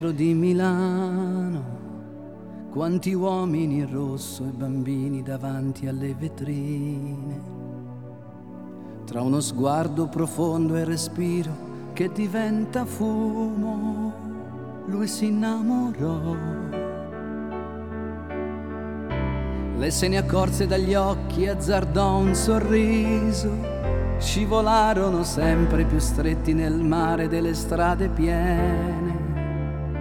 Di Milano, quanti uomini in rosso e bambini davanti alle vetrine. Tra uno sguardo profondo e respiro che diventa fumo, lui si innamorò. Lei se ne accorse dagli occhi e azzardò un sorriso. Scivolarono sempre più stretti nel mare delle strade piene.